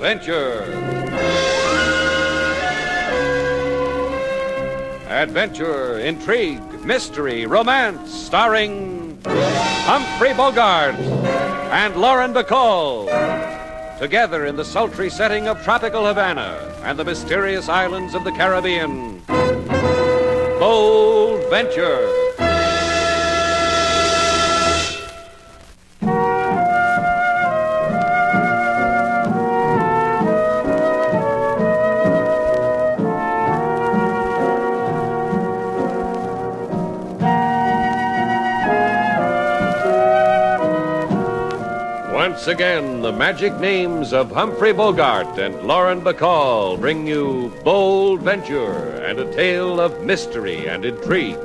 Venture. Adventure, intrigue, mystery, romance, starring Humphrey Bogart and Lauren Bacall. Together in the sultry setting of tropical Havana and the mysterious islands of the Caribbean. Bold Venture. Once again, the magic names of Humphrey Bogart and Lauren Bacall bring you Bold Venture and a tale of mystery and intrigue.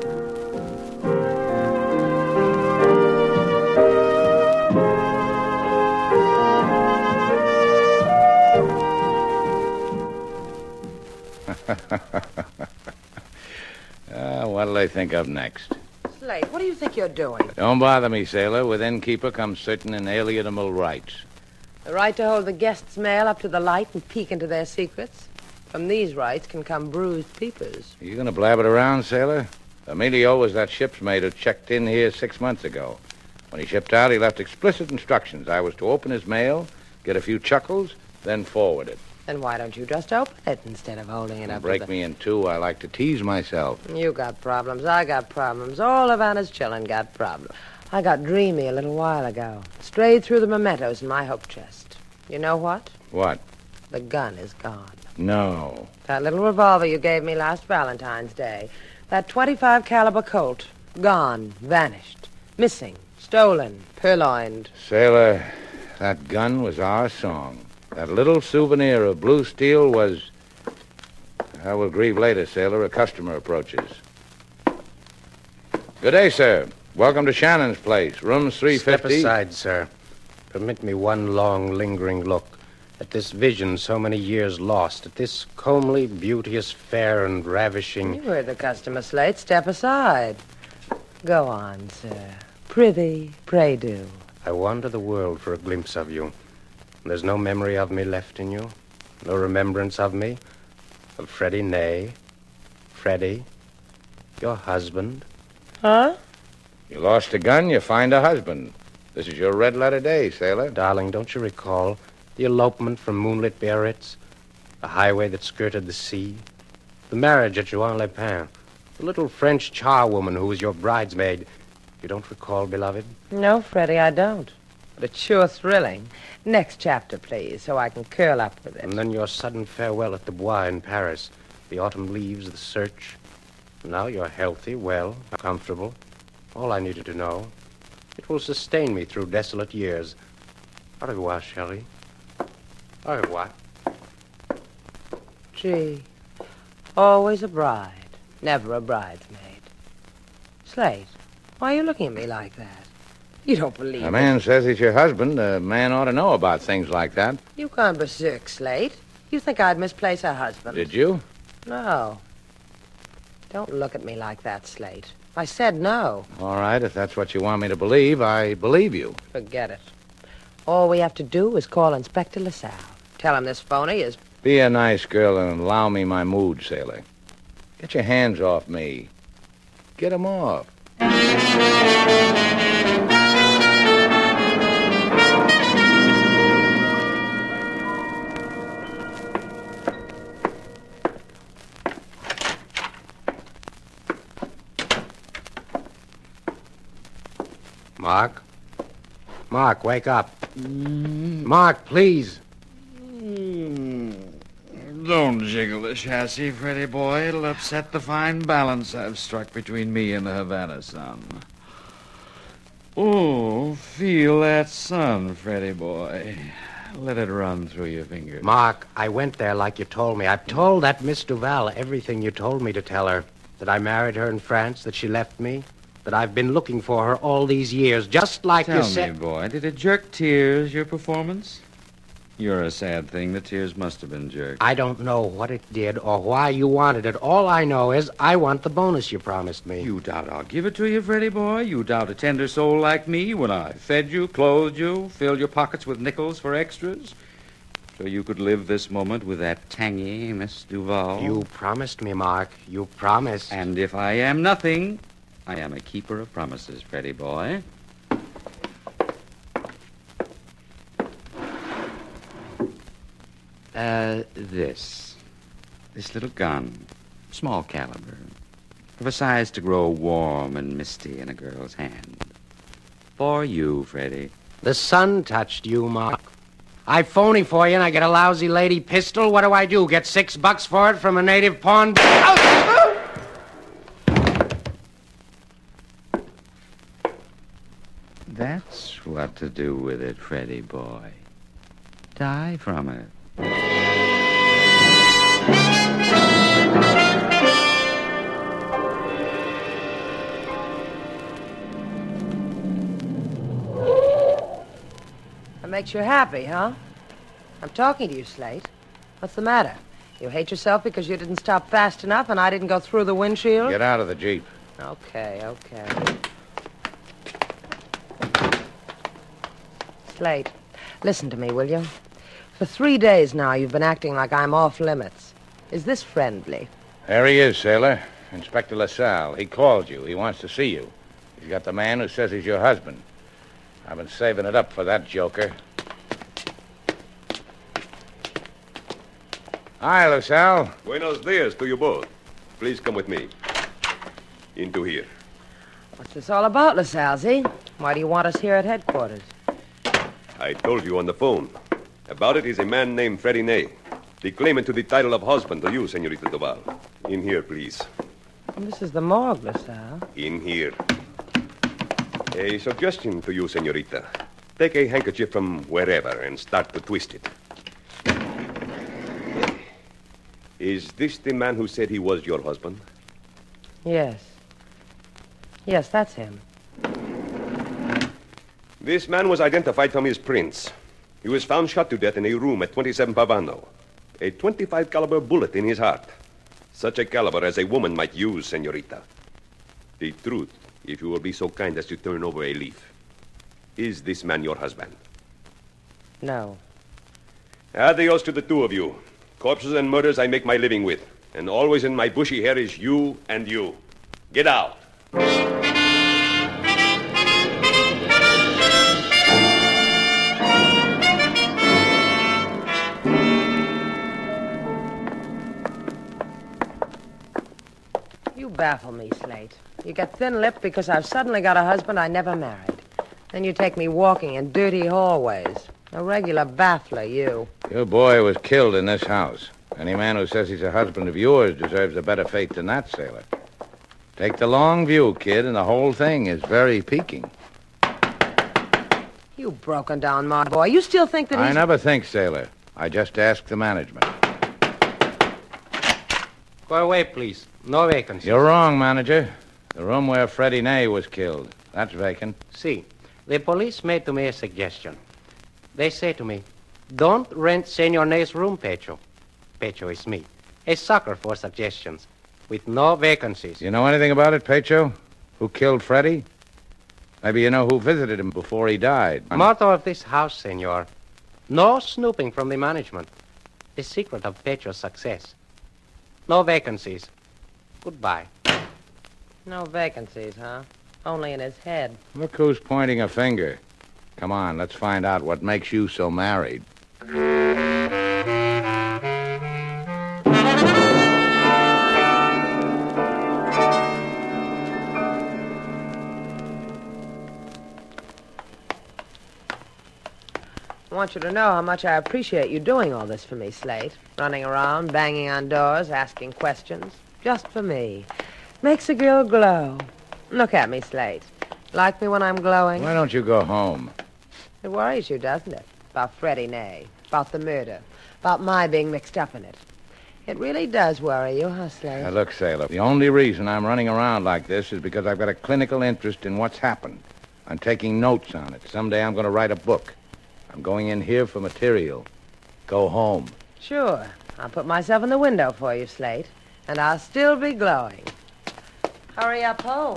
What'll they think of next? Slate, what do you think you're doing? Don't bother me, sailor. With innkeeper comes certain inalienable rights. The right to hold the guests' mail up to the light and peek into their secrets. From these rights can come bruised peepers. Are you going to blab it around, sailor? Emilio was that ship's mate who checked in here 6 months ago. When he shipped out, he left explicit instructions. I was to open his mail, get a few chuckles, then forward it. Then why don't you just open it instead of holding it up? Break me in two. I like to tease myself. You got problems. I got problems. All Havana's chillin' got problems. I got dreamy a little while ago. Strayed through the mementos in my hope chest. You know what? What? The gun is gone. No. That little revolver you gave me last Valentine's Day. That .25 caliber Colt. Gone. Vanished. Missing. Stolen. Purloined. Sailor, that gun was our song. That little souvenir of blue steel was... I will grieve later, sailor. A customer approaches. Good day, sir. Welcome to Shannon's place. Rooms 350. Step aside, sir. Permit me one long, lingering look at this vision so many years lost, at this comely, beauteous, fair, and ravishing... You heard the customer, Slate. Step aside. Go on, sir. Prithee, pray do. I wander the world for a glimpse of you. There's no memory of me left in you, no remembrance of me, of Freddie Ney. Freddie, your husband. Huh? You lost a gun, you find a husband. This is your red letter day, sailor. Darling, don't you recall the elopement from moonlit Biarritz, the highway that skirted the sea, the marriage at Juan-les-Pins, the little French charwoman who was your bridesmaid? You don't recall, beloved? No, Freddie, I don't. But it's sure thrilling. Next chapter, please, so I can curl up with it. And then your sudden farewell at the Bois in Paris, the autumn leaves, the search. Now you're healthy, well, comfortable. All I needed to know. It will sustain me through desolate years. Au revoir, chérie. Au revoir. Gee, always a bride, never a bridesmaid. Slate, why are you looking at me like that? You don't believe A man says he's your husband. A man ought to know about things like that. You gone berserk, Slate. You think I'd misplace a husband? Did you? No. Don't look at me like that, Slate. I said no. All right, if that's what you want me to believe, I believe you. Forget it. All we have to do is call Inspector LaSalle. Tell him this phony is... Be a nice girl and allow me my mood, sailor. Get your hands off me. Get 'em off. Mark? Mark, wake up. Mark, please. Don't jiggle the chassis, Freddie boy. It'll upset the fine balance I've struck between me and the Havana sun. Oh, feel that sun, Freddie boy. Let it run through your fingers. Mark, I went there like you told me. I've told that Miss Duval everything you told me to tell her. That I married her in France, that she left me, that I've been looking for her all these years, just like you said. Tell me, boy, did it jerk tears, your performance? You're a sad thing. The tears must have been jerked. I don't know what it did or why you wanted it. All I know is I want the bonus you promised me. You doubt I'll give it to you, Freddie boy? You doubt a tender soul like me when I fed you, clothed you, filled your pockets with nickels for extras? So you could live this moment with that tangy Miss Duval? You promised me, Mark. You promised. And if I am nothing, I am a keeper of promises, Freddy boy. This little gun, small caliber, of a size to grow warm and misty in a girl's hand. For you, Freddy. The sun touched you, Mark. I phony for you and I get a lousy lady pistol. What do? Get $6 for it from a native pawn... That's what to do with it, Freddy boy. Die from it. That makes you happy, huh? I'm talking to you, Slate. What's the matter? You hate yourself because you didn't stop fast enough and I didn't go through the windshield? Get out of the Jeep. Okay. Slate, listen to me, will you? For 3 days now, you've been acting like I'm off limits. Is this friendly? There he is, sailor. Inspector LaSalle. He called you. He wants to see you. He's got the man who says he's your husband. I've been saving it up for that joker. Hi, LaSalle. Buenos dias to you both. Please come with me. Into here. What's this all about, LaSalle? Why do you want us here at headquarters? I told you on the phone. About it is a man named Freddy Ney, the claimant to the title of husband to you, Senorita Duval. In here, please. This is the morgue, LaSalle. In here. A suggestion to you, Senorita. Take a handkerchief from wherever and start to twist it. Is this the man who said he was your husband? Yes. Yes, that's him. This man was identified from his prints. He was found shot to death in a room at 27 Pavano. A .25 caliber bullet in his heart. Such a caliber as a woman might use, Senorita. The truth, if you will be so kind as to turn over a leaf. Is this man your husband? No. Adios to the two of you. Corpses and murders I make my living with. And always in my bushy hair is you and you. Get out. You baffle me, Slate. You get thin-lipped because I've suddenly got a husband I never married. Then you take me walking in dirty hallways. A regular baffler, you. Your boy was killed in this house. Any man who says he's a husband of yours deserves a better fate than that, sailor. Take the long view, kid, and the whole thing is very piquing. You broken down, my boy. You still think that I he's... never think, sailor. I just ask the management. Go away, please. No vacancies. You're wrong, manager. The room where Freddie Ney was killed, that's vacant. See, the police made to me a suggestion. They say to me, don't rent Senor Ney's room, Pecho. Pecho is me. A sucker for suggestions, with no vacancies. You know anything about it, Pecho? Who killed Freddie? Maybe you know who visited him before he died. Motto of this house, senor. No snooping from the management. The secret of Pecho's success. No vacancies. Goodbye. No vacancies, huh? Only in his head. Look who's pointing a finger. Come on, let's find out what makes you so married. I want you to know how much I appreciate you doing all this for me, Slate. Running around, banging on doors, asking questions. Just for me. Makes a girl glow. Look at me, Slate. Like me when I'm glowing? Why don't you go home? It worries you, doesn't it? About Freddie Ney, about the murder, about my being mixed up in it. It really does worry you, huh, Slate? Now, look, sailor, the only reason I'm running around like this is because I've got a clinical interest in what's happened. I'm taking notes on it. Someday I'm going to write a book. I'm going in here for material. Go home. Sure. I'll put myself in the window for you, Slate, and I'll still be glowing. Hurry up home.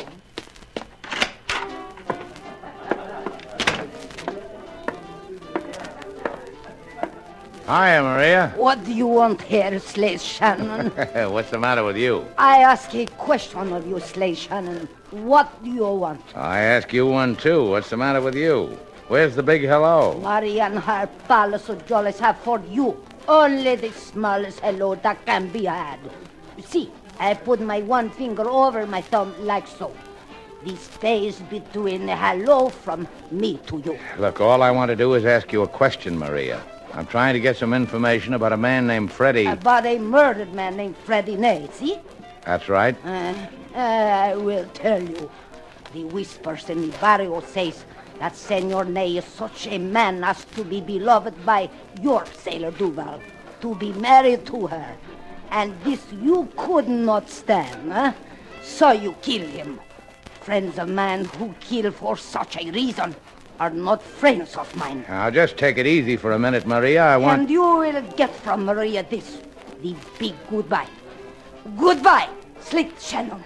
Hiya, Maria. What do you want here, Slade Shannon? What's the matter with you? I ask a question of you, Slade Shannon. What do you want? I ask you one, too. What's the matter with you? Where's the big hello? Maria and her palace of jollies have for you only the smallest hello that can be had. You see, I put my one finger over my thumb like so. The space between the hello from me to you. Look, all I want to do is ask you a question, Maria. I'm trying to get some information about a man named Freddie. About a murdered man named Freddie Ney, see? That's right. I will tell you. The whispers in the barrio says that Senor Ney is such a man as to be beloved by your Sailor Duval, to be married to her. And this you could not stand, huh? So you kill him. Friends of man who kill for such a reason are not friends of mine. Now, just take it easy for a minute, Maria. And you will get from Maria this, the big goodbye. Goodbye, Slade Shannon.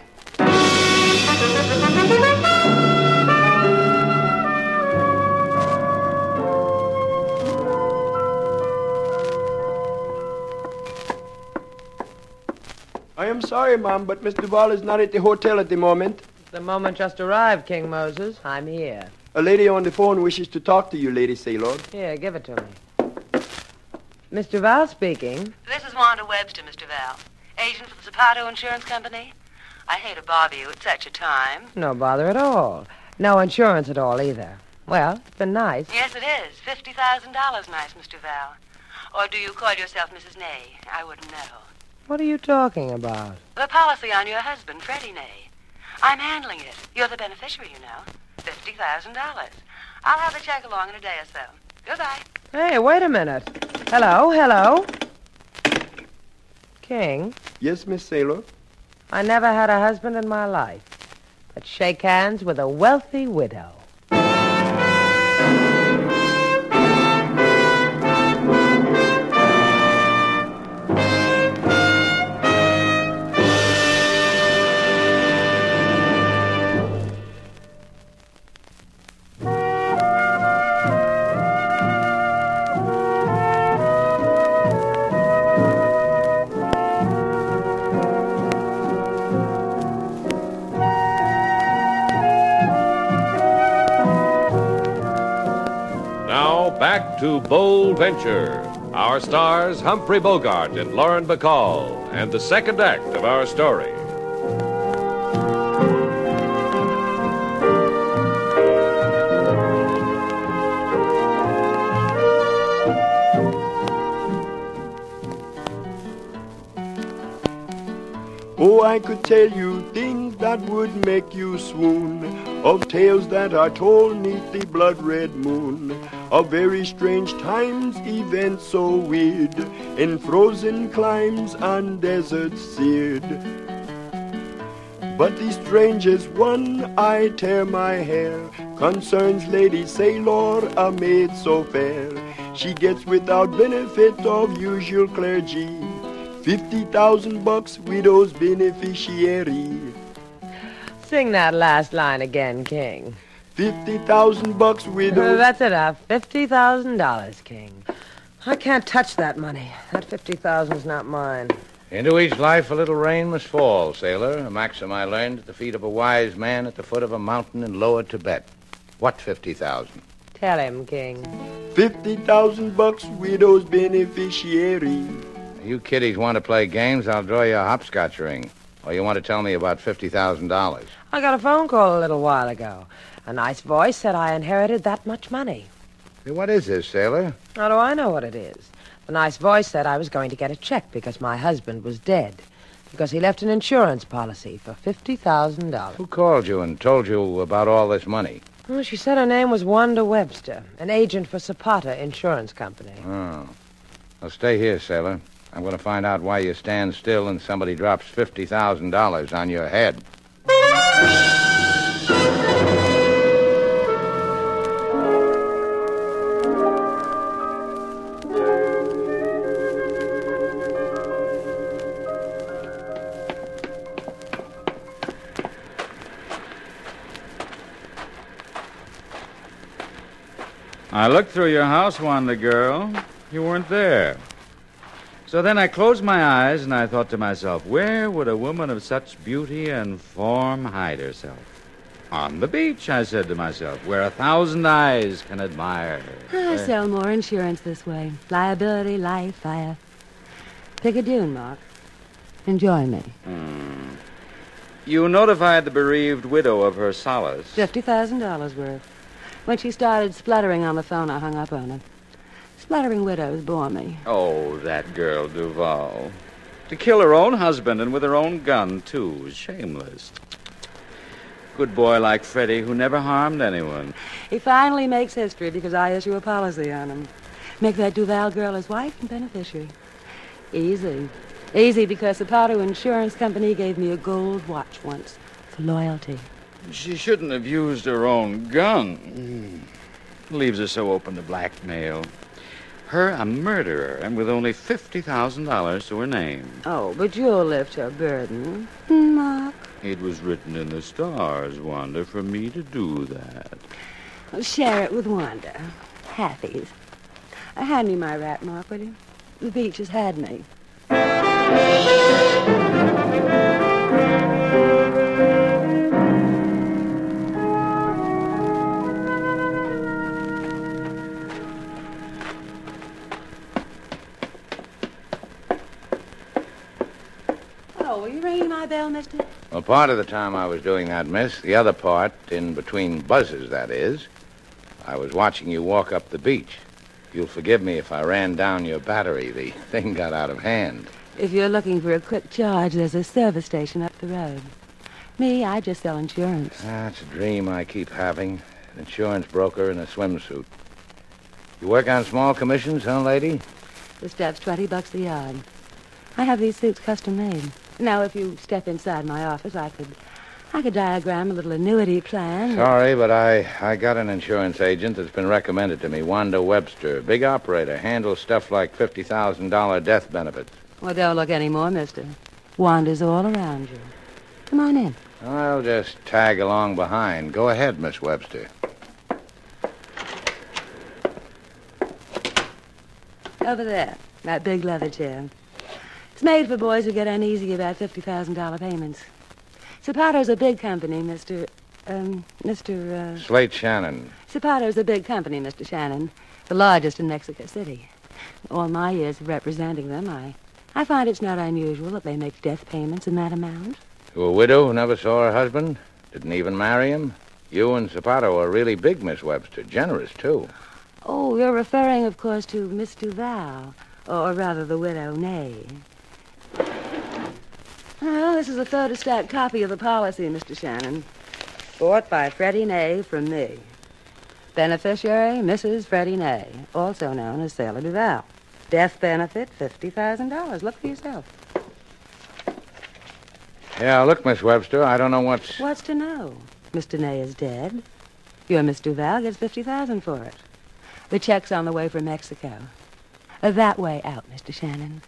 I am sorry, Mom, but Miss Duval is not at the hotel at the moment. The moment just arrived, King Moses. I'm here. A lady on the phone wishes to talk to you, Lady Sailor. Here, give it to me. Mr. Val speaking. This is Wanda Webster, Mr. Val. Agent for the Zapato Insurance Company. I hate to bother you at such a time. No bother at all. No insurance at all, either. Well, it's been nice. Yes, it is. $50,000 nice, Mr. Val. Or do you call yourself Mrs. Ney? I wouldn't know. What are you talking about? The policy on your husband, Freddie Ney. I'm handling it. You're the beneficiary, you know. $50,000. I'll have the check along in a day or so. Goodbye. Hey, wait a minute. Hello? King, Yes, Miss Sailor? I never had a husband in my life, but shake hands with a wealthy widow. Back to Bold Venture. Our stars, Humphrey Bogart and Lauren Bacall, and the second act of our story. Oh, I could tell you things that would make you swoon, of tales that are told neath the blood-red moon, of very strange times, events so weird, in frozen climes and deserts seared. But the strangest one, I tear my hair, concerns Lady Sailor, a maid so fair. She gets without benefit of usual clergy, $50,000 widow's beneficiary. Sing that last line again, King. $50,000 widow. That's enough. $50,000, King. I can't touch that money. That $50,000's not mine. Into each life a little rain must fall, sailor. A maxim I learned at the feet of a wise man at the foot of a mountain in lower Tibet. What 50,000? Tell him, King. $50,000 widow's beneficiary. You kiddies want to play games, I'll draw you a hopscotch ring. Or you want to tell me about $50,000? I got a phone call a little while ago. A nice voice said I inherited that much money. Hey, what is this, sailor? How do I know what it is? The nice voice said I was going to get a check because my husband was dead. Because he left an insurance policy for $50,000. Who called you and told you about all this money? Well, she said her name was Wanda Webster, an agent for Zapata Insurance Company. Oh. Well, stay here, sailor. I'm going to find out why you stand still and somebody drops $50,000 on your head. I looked through your house, Wanda girl. You weren't there. So then I closed my eyes and I thought to myself, where would a woman of such beauty and form hide herself? On the beach, I said to myself, where 1,000 eyes can admire her. I sell more insurance this way. Liability, life, fire. Pick a dune, Mark. Enjoy me. You notified the bereaved widow of her solace. $50,000 worth. When she started spluttering on the phone, I hung up on her. Spluttering widows bore me. Oh, that girl, Duval. To kill her own husband and with her own gun, too. Shameless. Good boy like Freddie who never harmed anyone. He finally makes history because I issue a policy on him. Make that Duval girl his wife and beneficiary. Easy. Easy because the Powder Insurance Company gave me a gold watch once for loyalty. She shouldn't have used her own gun. Leaves her so open to blackmail. Her a murderer and with only $50,000 to her name. Oh, but you'll lift her burden, Mark. It was written in the stars, Wanda, for me to do that. Well, share it with Wanda. Halfies. Hand me my rat, Mark, will you? The beach has had me. Oh, were you ringing my bell, mister? Well, part of the time I was doing that, miss. The other part, in between buzzes, that is, I was watching you walk up the beach. You'll forgive me if I ran down your battery. The thing got out of hand. If you're looking for a quick charge, there's a service station up the road. Me, I just sell insurance. That's a dream I keep having. An insurance broker in a swimsuit. You work on small commissions, huh, lady? The stuff's $20 a yard. I have these suits custom made. Now, if you step inside my office, I could diagram a little annuity plan. Sorry, but I got an insurance agent that's been recommended to me, Wanda Webster. Big operator, handles stuff like $50,000 death benefits. Well, don't look any more, mister. Wanda's all around you. Come on in. I'll just tag along behind. Go ahead, Miss Webster. Over there, that big leather chair. It's made for boys who get uneasy about $50,000 payments. Zapato's a big company, Mr. Slate Shannon. Zapato's a big company, Mr. Shannon. The largest in Mexico City. All my years of representing them, I find it's not unusual that they make death payments in that amount. To a widow who never saw her husband? Didn't even marry him? You and Zapato are really big, Miss Webster. Generous, too. Oh, you're referring, of course, to Miss Duval. Or rather, the widow Ney. Well, this is a photostat copy of the policy, Mr. Shannon. Bought by Freddie Ney from me. Beneficiary, Mrs. Freddie Ney, also known as Sailor Duval. Death benefit, $50,000. Look for yourself. Yeah, look, Miss Webster, I don't know what's... What's to know? Mr. Ney is dead. Your Miss Duval gets $50,000 for it. The check's on the way from Mexico. That way out, Mr. Shannon.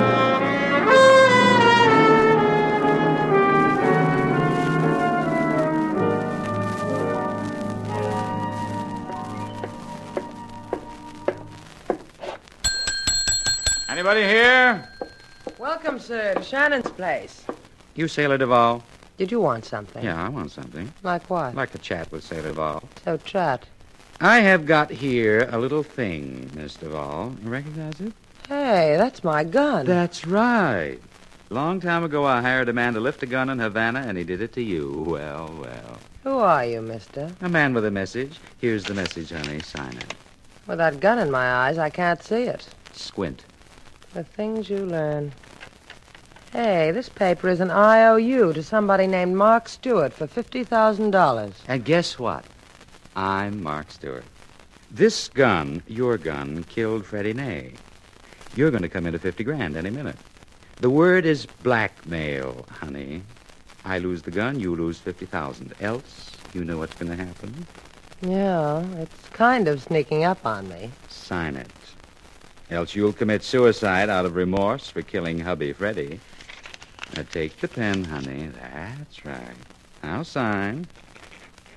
Anybody here? Welcome, sir, to Shannon's place. You Sailor Duval? Did you want something? Yeah, I want something. Like what? I'd like to chat with Sailor Duval. So chat. I have got here a little thing, Miss Duval. You recognize it? Hey, that's my gun. That's right. Long time ago, I hired a man to lift a gun in Havana, and he did it to you. Well, well. Who are you, mister? A man with a message. Here's the message, honey. Sign it. With that gun in my eyes, I can't see it. Squint. The things you learn. Hey, this paper is an IOU to somebody named Mark Stewart for $50,000. And guess what? I'm Mark Stewart. This gun, your gun, killed Freddie Ney. You're going to come into $50,000 any minute. The word is blackmail, honey. I lose the gun, you lose $50,000. Else, you know what's going to happen. Yeah, it's kind of sneaking up on me. Sign it. Else you'll commit suicide out of remorse for killing hubby Freddie. Now take the pen, honey. That's right. Now sign.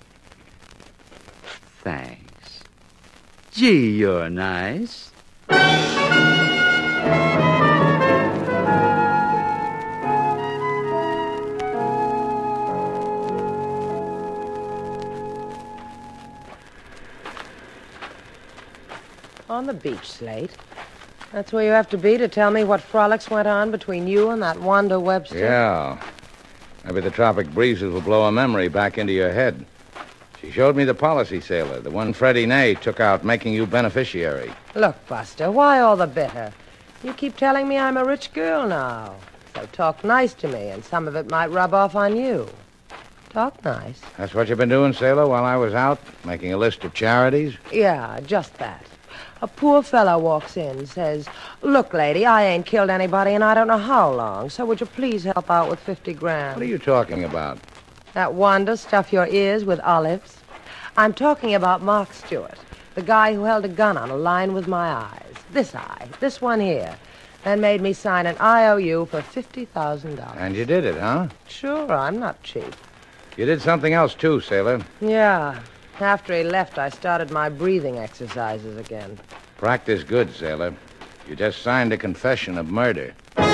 Thanks. Gee, you're nice. On the beach, Slate. That's where you have to be to tell me what frolics went on between you and that Wanda Webster. Yeah. Maybe the tropic breezes will blow a memory back into your head. She showed me the policy, sailor, the one Freddie Ney took out making you beneficiary. Look, Buster, why all the bitter? You keep telling me I'm a rich girl now. So talk nice to me, and some of it might rub off on you. Talk nice. That's what you've been doing, sailor, while I was out, making a list of charities? Yeah, just that. A poor fellow walks in, says, "Look, lady, I ain't killed anybody in I don't know how long, so would you please help out with 50 grand? What are you talking about? That Wanda stuff your ears with olives? I'm talking about Mark Stewart, the guy who held a gun on a line with my eyes. This eye, this one here, and made me sign an IOU for $50,000. And you did it, huh? Sure, I'm not cheap. You did something else, too, sailor. Yeah. After he left, I started my breathing exercises again. Practice good, sailor. You just signed a confession of murder.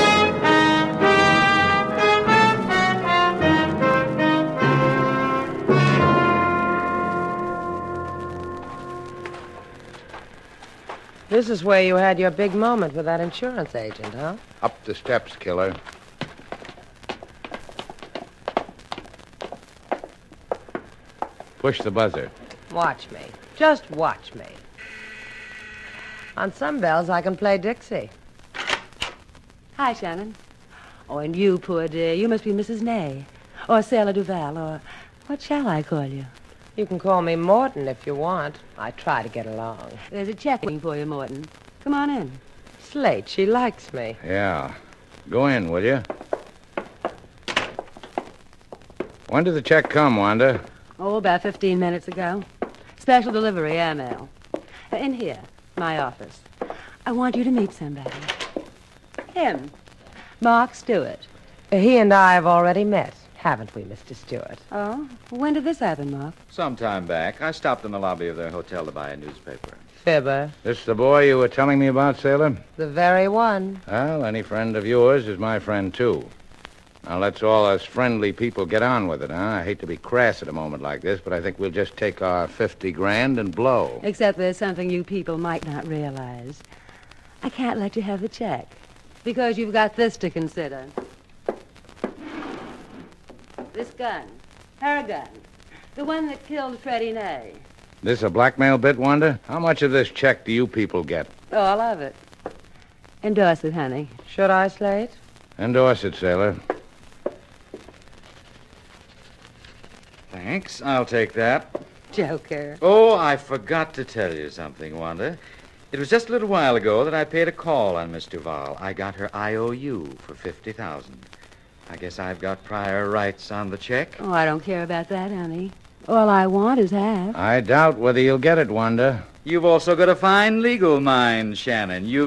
This is where you had your big moment with that insurance agent, huh? Up the steps, killer. Push the buzzer. Watch me. Just watch me. On some bells, I can play Dixie. Hi, Shannon. Oh, and you, poor dear, you must be Mrs. Ney, or Sailor Duval, or what shall I call you? You can call me Morton if you want. I try to get along. There's a check waiting for you, Morton. Come on in. Slate, she likes me. Yeah. Go in, will you? When did the check come, Wanda? Oh, about 15 minutes ago. Special delivery, airmail. In here, my office. I want you to meet somebody. Him, Mark Stewart. He and I have already met, haven't we, Mr. Stewart? Oh, when did this happen, Mark? Some time back, I stopped in the lobby of their hotel to buy a newspaper. Fibber. This the boy you were telling me about, sailor? The very one. Well, any friend of yours is my friend, too. Now, let's all us friendly people get on with it, huh? I hate to be crass at a moment like this, but I think we'll just take our 50 grand and blow. Except there's something you people might not realize. I can't let you have the check, because you've got this to consider. This gun. Her gun. The one that killed Freddie Ney. This a blackmail bit, Wanda? How much of this check do you people get? All of it. Endorse it, honey. Should I, Slate? Endorse it, sailor. Thanks. I'll take that. Joker. Oh, I forgot to tell you something, Wanda. It was just a little while ago that I paid a call on Miss Duval. I got her IOU for $50,000. I guess I've got prior rights on the check. Oh, I don't care about that, honey. All I want is half. I doubt whether you'll get it, Wanda. You've also got a fine legal mind, Shannon. You've...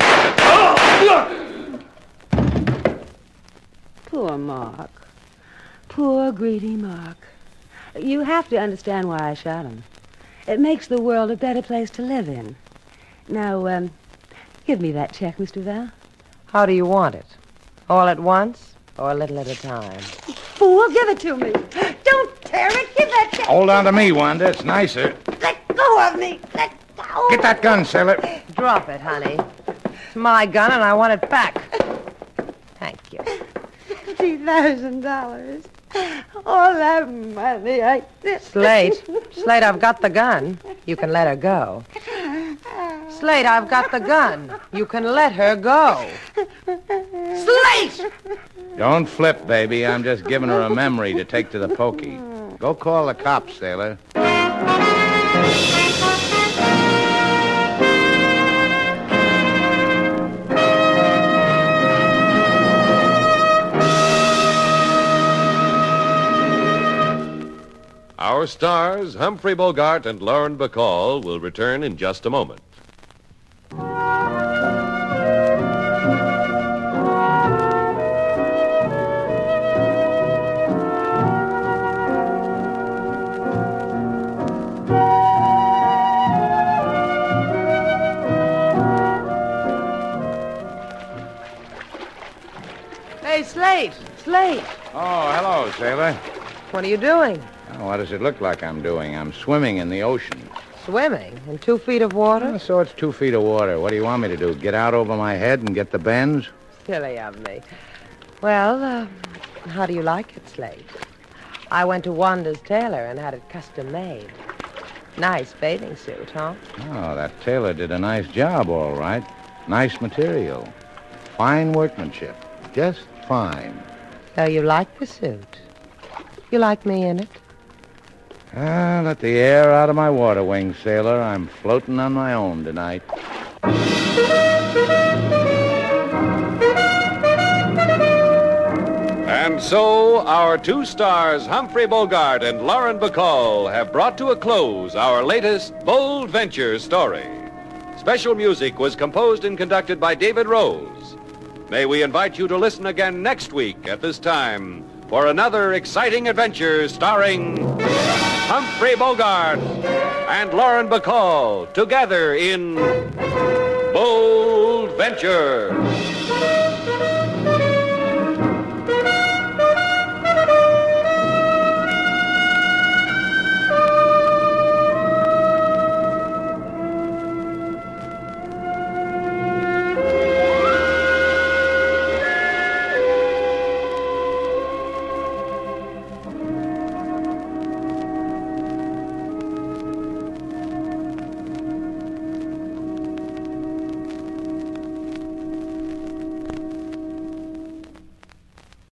Poor Mark. Poor, greedy Mark. You have to understand why I shot him. It makes the world a better place to live in. Now, give me that check, Mr. Val. How do you want it? All at once or a little at a time? Fool, give it to me. Don't tear it. Give that check. Hold on to me, Wanda. It's nicer. Let go of me. Let go. Get that gun, sailor. Drop it, honey. It's my gun, and I want it back. Thank you. $50,000. All that money. Slate, I've got the gun. You can let her go. Slate, I've got the gun. You can let her go. Slate! Don't flip, baby. I'm just giving her a memory to take to the pokey. Go call the cops, sailor. Our stars, Humphrey Bogart and Lauren Bacall, will return in just a moment. Slate. Oh, hello, sailor. What are you doing? Oh, what does it look like I'm doing? I'm swimming in the ocean. Swimming in 2 feet of water? Oh, so it's 2 feet of water. What do you want me to do? Get out over my head and get the bends? Silly of me. Well, how do you like it, Slate? I went to Wanda's tailor and had it custom made. Nice bathing suit, huh? Oh, that tailor did a nice job, all right. Nice material. Fine workmanship. Just fine. So you like the suit? You like me in it? Let the air out of my water wings, sailor. I'm floating on my own tonight. And so, our two stars, Humphrey Bogart and Lauren Bacall, have brought to a close our latest Bold Venture story. Special music was composed and conducted by David Rose. May we invite you to listen again next week at this time for another exciting adventure starring Humphrey Bogart and Lauren Bacall together in Bold Venture.